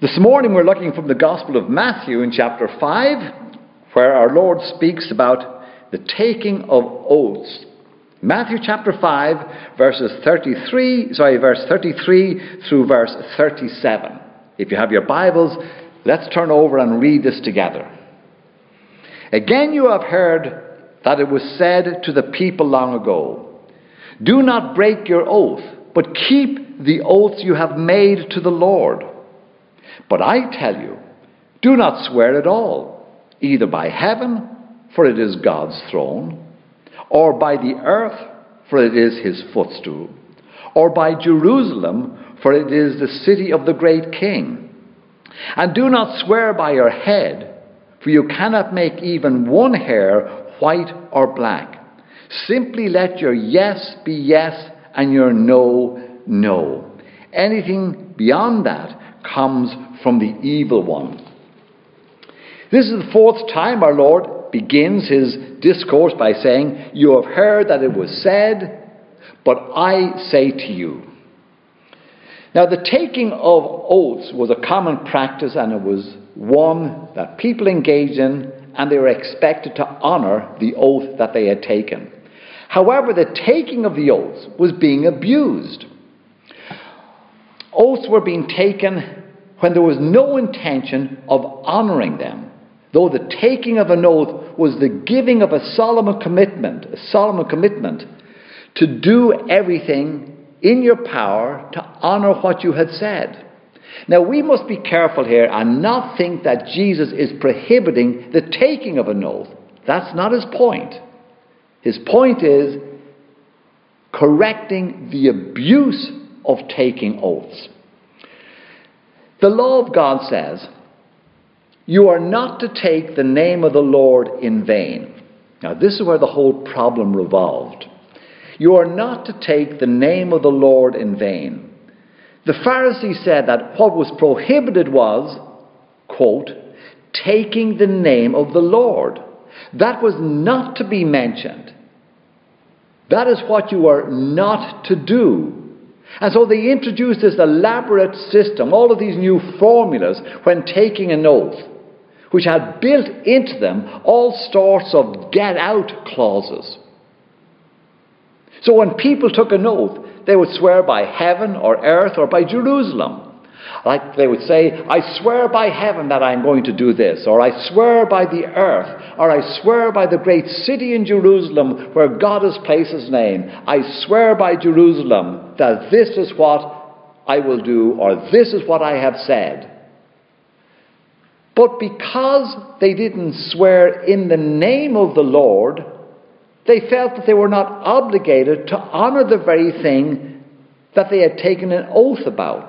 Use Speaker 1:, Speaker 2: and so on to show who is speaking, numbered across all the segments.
Speaker 1: This morning we're looking from the Gospel of Matthew in chapter 5, where our Lord speaks about the taking of oaths. Matthew chapter 5, verse 33 through verse 37. If you have your Bibles, let's turn over and read this together. Again you have heard that it was said to the people long ago, "Do not break your oath, but keep the oaths you have made to the Lord. But I tell you, do not swear at all, either by heaven, for it is God's throne, or by the earth, for it is his footstool, or by Jerusalem, for it is the city of the great King. And do not swear by your head, for you cannot make even one hair white or black. Simply let your yes be yes and your no, no. Anything beyond that comes from the evil one." This is the fourth time our Lord begins his discourse by saying, "You have heard that it was said, but I say to you." Now, the taking of oaths was a common practice, and it was one that people engaged in, and they were expected to honour the oath that they had taken. However, the taking of the oaths was being abused. Oaths were being taken when there was no intention of honouring them, though the taking of an oath was the giving of a solemn commitment to do everything in your power to honour what you had said. Now, we must be careful here and not think that Jesus is prohibiting the taking of an oath. That's not his point. His point is correcting the abuse of taking oaths. The law of God says, "You are not to take the name of the Lord in vain." Now, this is where the whole problem revolved. You are not to take the name of the Lord in vain. The Pharisees said that what was prohibited was, quote, "taking the name of the Lord." That was not to be mentioned. That is what you are not to do. And so they introduced this elaborate system, all of these new formulas when taking an oath, which had built into them all sorts of get-out clauses. So when people took an oath, they would swear by heaven or earth or by Jerusalem. Like they would say, "I swear by heaven that I'm going to do this," or "I swear by the earth," or "I swear by the great city in Jerusalem where God has placed his name. I swear by Jerusalem that this is what I will do," or "this is what I have said." But because they didn't swear in the name of the Lord, they felt that they were not obligated to honour the very thing that they had taken an oath about.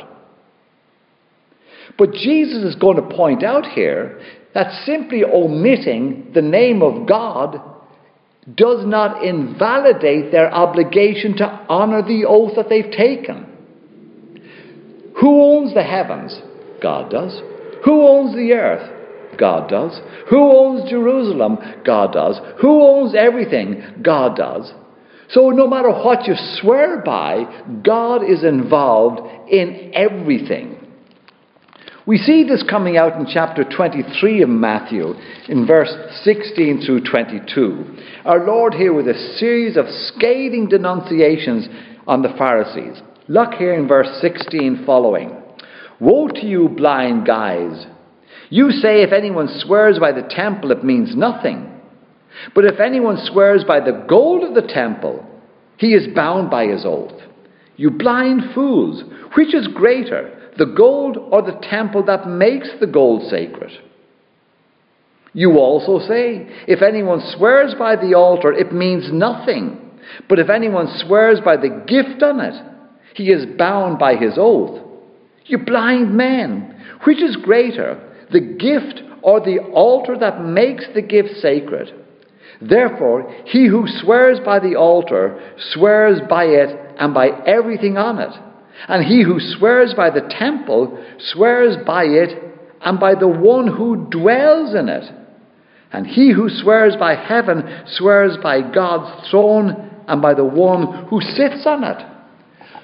Speaker 1: But Jesus is going to point out here that simply omitting the name of God does not invalidate their obligation to honour the oath that they've taken. Who owns the heavens? God does. Who owns the earth? God does. Who owns Jerusalem? God does. Who owns everything? God does. So no matter what you swear by, God is involved in everything. We see this coming out in chapter 23 of Matthew, in verse 16 through 22. Our Lord here with a series of scathing denunciations on the Pharisees. Look here in verse 16 following. "Woe to you, blind guides! You say if anyone swears by the temple, it means nothing. But if anyone swears by the gold of the temple, he is bound by his oath. You blind fools, which is greater, the gold or the temple that makes the gold sacred? You also say, if anyone swears by the altar, it means nothing. But if anyone swears by the gift on it, he is bound by his oath. You blind men, which is greater, the gift or the altar that makes the gift sacred? Therefore, he who swears by the altar swears by it and by everything on it. And he who swears by the temple swears by it and by the one who dwells in it. And he who swears by heaven swears by God's throne and by the one who sits on it."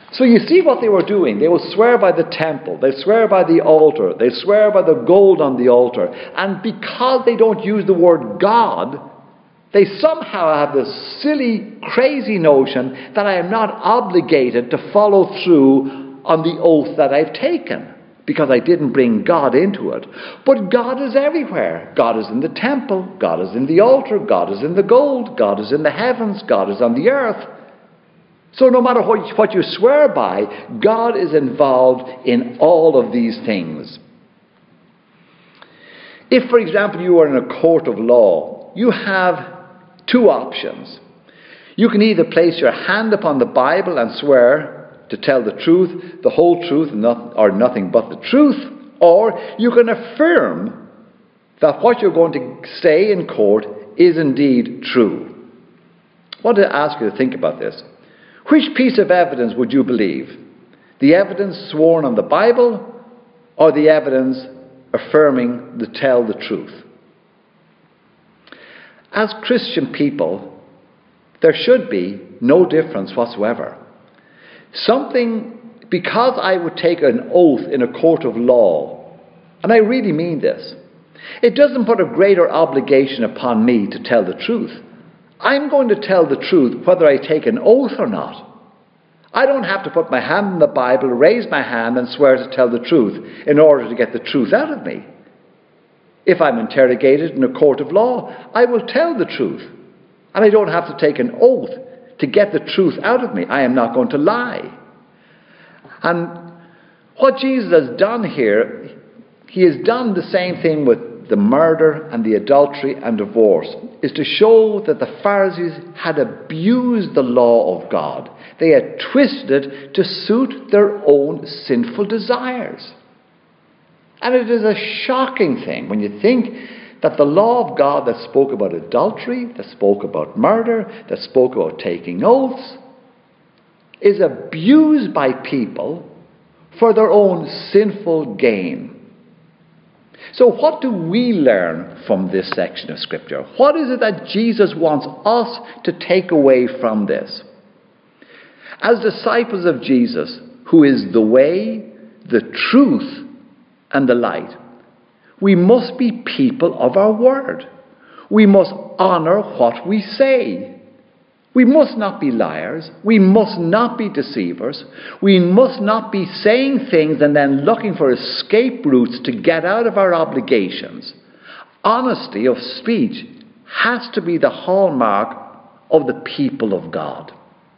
Speaker 1: So you see what they were doing. They would swear by the temple. They swear by the altar. They swear by the gold on the altar. And because they don't use the word God, they somehow have this silly, crazy notion that I am not obligated to follow through on the oath that I've taken, because I didn't bring God into it. But God is everywhere. God is in the temple. God is in the altar. God is in the gold. God is in the heavens. God is on the earth. So no matter what you swear by, God is involved in all of these things. If, for example, you are in a court of law, you have two options. You can either place your hand upon the Bible and swear to tell the truth, the whole truth, or nothing but the truth, or you can affirm that what you're going to say in court is indeed true. I want to ask you to think about this. Which piece of evidence would you believe? The evidence sworn on the Bible, or the evidence affirming to tell the truth? As Christian people, there should be no difference whatsoever. Because I would take an oath in a court of law, and I really mean this, it doesn't put a greater obligation upon me to tell the truth. I'm going to tell the truth whether I take an oath or not. I don't have to put my hand in the Bible, raise my hand and swear to tell the truth in order to get the truth out of me. If I'm interrogated in a court of law, I will tell the truth. And I don't have to take an oath to get the truth out of me. I am not going to lie. And what Jesus has done here, he has done the same thing with the murder and the adultery and divorce, is to show that the Pharisees had abused the law of God. They had twisted it to suit their own sinful desires. And it is a shocking thing when you think that the law of God that spoke about adultery, that spoke about murder, that spoke about taking oaths, is abused by people for their own sinful gain. So what do we learn from this section of Scripture? What is it that Jesus wants us to take away from this? As disciples of Jesus, who is the way, the truth, and the light, we must be people of our word. We must honour what we say. We must not be liars. We must not be deceivers. We must not be saying things and then looking for escape routes to get out of our obligations. Honesty of speech has to be the hallmark of the people of God.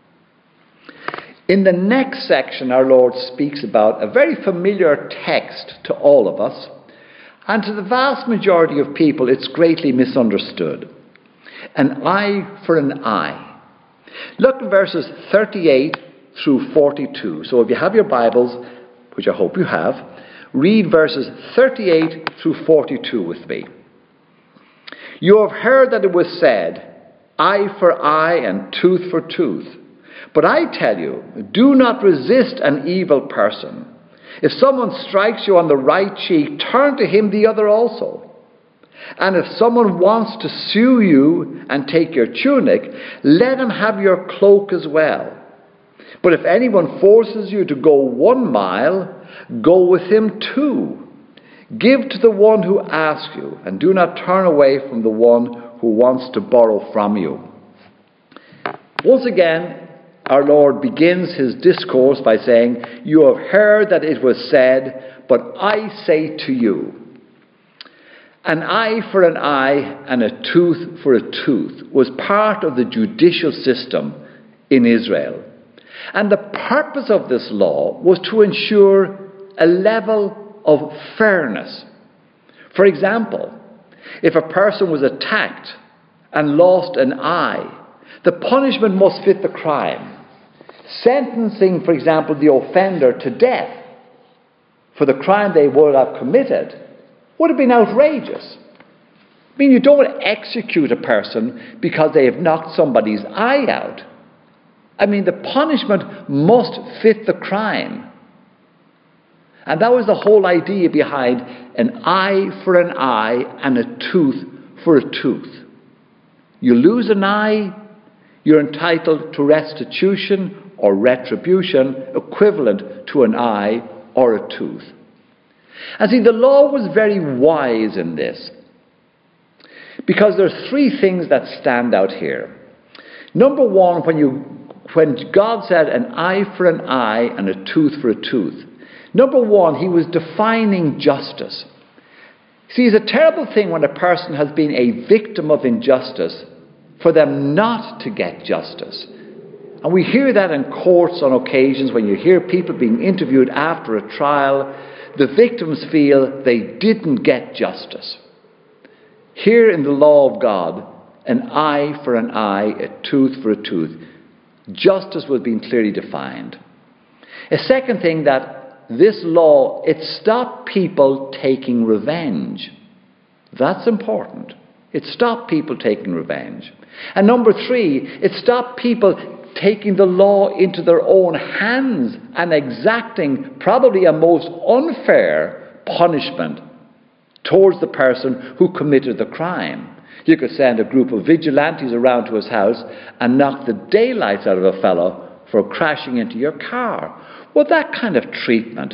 Speaker 1: In the next section, our Lord speaks about a very familiar text to all of us, and to the vast majority of people it's greatly misunderstood. An eye for an eye. Look at verses 38 through 42. So if you have your Bibles, which I hope you have, read verses 38 through 42 with me. You have heard that it was said, eye for eye and tooth for tooth. But I tell you, do not resist an evil person. If someone strikes you on the right cheek, turn to him the other also. And if someone wants to sue you and take your tunic, let him have your cloak as well. But if anyone forces you to go 1 mile, go with him 2. Give to the one who asks you, and do not turn away from the one who wants to borrow from you. Once again, our Lord begins his discourse by saying, you have heard that it was said, but I say to you. An eye for an eye and a tooth for a tooth was part of the judicial system in Israel. And the purpose of this law was to ensure a level of fairness. For example, if a person was attacked and lost an eye, the punishment must fit the crime. Sentencing, for example, the offender to death for the crime they would have committed would have been outrageous. I mean, you don't execute a person because they have knocked somebody's eye out. I mean, the punishment must fit the crime. And that was the whole idea behind an eye for an eye and a tooth for a tooth. You lose an eye, you're entitled to restitution or retribution equivalent to an eye or a tooth. And see, the law was very wise in this, because there are three things that stand out here. Number one, when God said an eye for an eye and a tooth for a tooth, number one, he was defining justice. See, it's a terrible thing when a person has been a victim of injustice for them not to get justice. And we hear that in courts on occasions when you hear people being interviewed after a trial. The victims feel they didn't get justice. Here in the law of God, an eye for an eye, a tooth for a tooth. Justice was being clearly defined. A second thing, that this law, it stopped people taking revenge. That's important. It stopped people taking revenge. And number three, it stopped people taking the law into their own hands and exacting probably a most unfair punishment towards the person who committed the crime. You could send a group of vigilantes around to his house and knock the daylights out of a fellow for crashing into your car. Well, that kind of treatment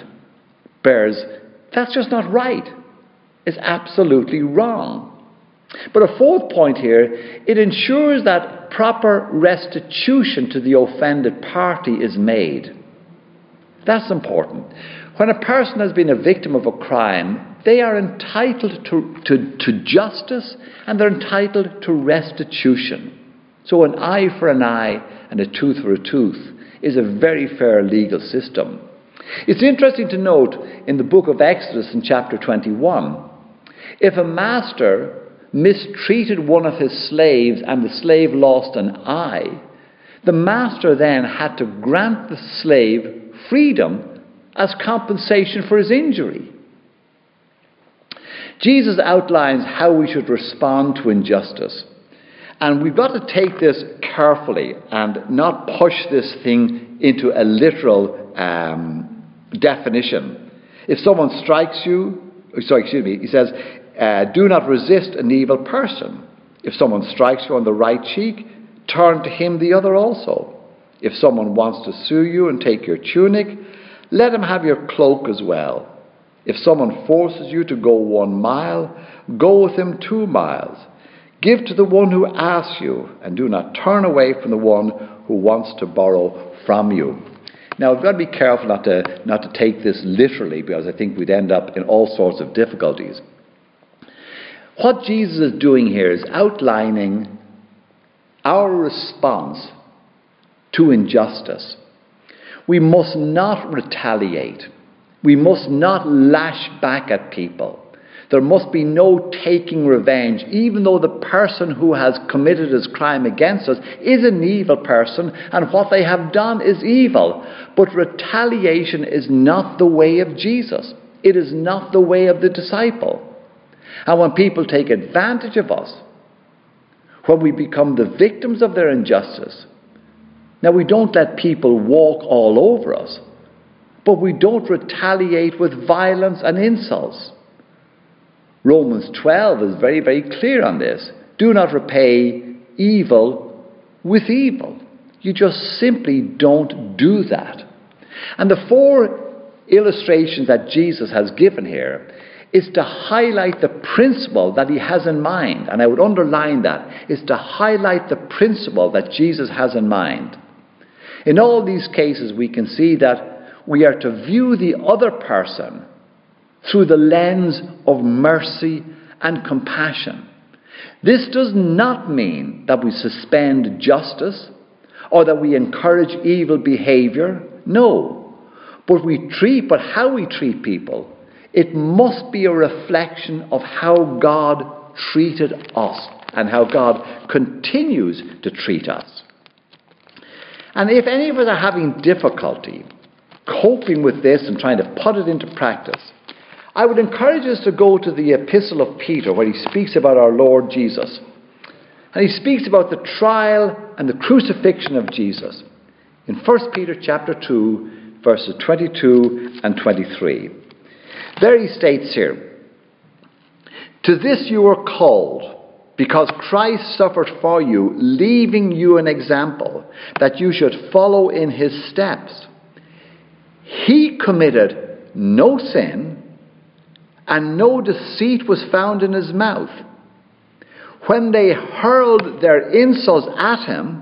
Speaker 1: that's just not right. It's absolutely wrong. But a fourth point here, it ensures that proper restitution to the offended party is made. That's important. When a person has been a victim of a crime, they are entitled to justice, and they're entitled to restitution. So an eye for an eye and a tooth for a tooth is a very fair legal system. It's interesting to note in the book of Exodus in chapter 21, if a master mistreated one of his slaves and the slave lost an eye, the master then had to grant the slave freedom as compensation for his injury. Jesus outlines how we should respond to injustice. And we've got to take this carefully and not push this thing into a literal definition. If someone strikes you, he says, do not resist an evil person. If someone strikes you on the right cheek, turn to him the other also. If someone wants to sue you and take your tunic, let him have your cloak as well. If someone forces you to go 1 mile, go with him 2 miles. Give to the one who asks you, and do not turn away from the one who wants to borrow from you. Now, we've got to be careful not to take this literally, because I think we'd end up in all sorts of difficulties. What Jesus is doing here is outlining our response to injustice. We must not retaliate. We must not lash back at people. There must be no taking revenge, even though the person who has committed this crime against us is an evil person, and what they have done is evil. But retaliation is not the way of Jesus. It is not the way of the disciple. And when people take advantage of us, when we become the victims of their injustice, now we don't let people walk all over us, but we don't retaliate with violence and insults. Romans 12 is very, very clear on this. Do not repay evil with evil. You just simply don't do that. And the 4 illustrations that Jesus has given here is to highlight the principle that he has in mind. And I would underline that, is to highlight the principle that Jesus has in mind. In all these cases, we can see that we are to view the other person through the lens of mercy and compassion. This does not mean that we suspend justice or that we encourage evil behavior. No. But how we treat people, it must be a reflection of how God treated us and how God continues to treat us. And if any of us are having difficulty coping with this and trying to put it into practice, I would encourage us to go to the Epistle of Peter, where he speaks about our Lord Jesus. And he speaks about the trial and the crucifixion of Jesus in 1 Peter chapter 2, verses 22 and 23. There he states here, "To this you are called, because Christ suffered for you, leaving you an example that you should follow in his steps. He committed no sin, and no deceit was found in his mouth. When they hurled their insults at him,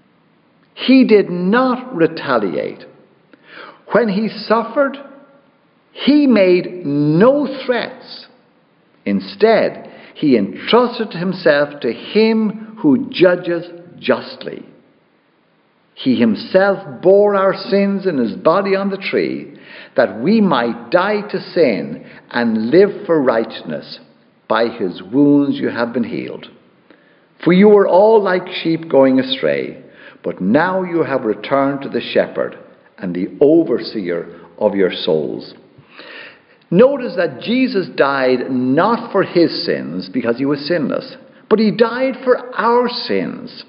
Speaker 1: he did not retaliate. When he suffered, he made no threats. Instead, he entrusted himself to him who judges justly. He himself bore our sins in his body on the tree, that we might die to sin and live for righteousness. By his wounds you have been healed. For you were all like sheep going astray, but now you have returned to the shepherd and the overseer of your souls. Notice that Jesus died not for his sins because he was sinless, but he died for our sins.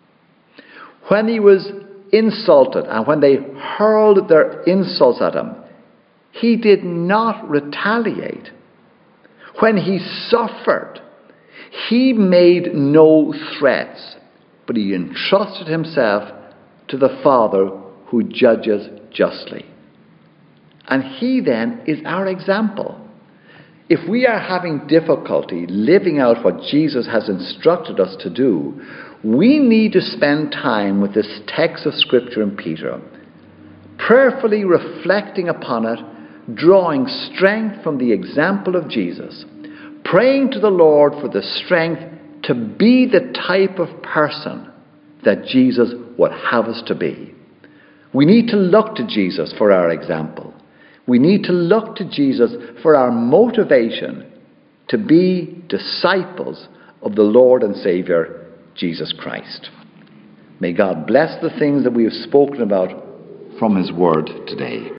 Speaker 1: When he was insulted and when they hurled their insults at him, he did not retaliate. When he suffered, he made no threats, but he entrusted himself to the Father who judges justly. And he then is our example. If we are having difficulty living out what Jesus has instructed us to do, we need to spend time with this text of Scripture in Peter, prayerfully reflecting upon it, drawing strength from the example of Jesus, praying to the Lord for the strength to be the type of person that Jesus would have us to be. We need to look to Jesus for our example. We need to look to Jesus for our motivation to be disciples of the Lord and Saviour, Jesus Christ. May God bless the things that we have spoken about from his word today.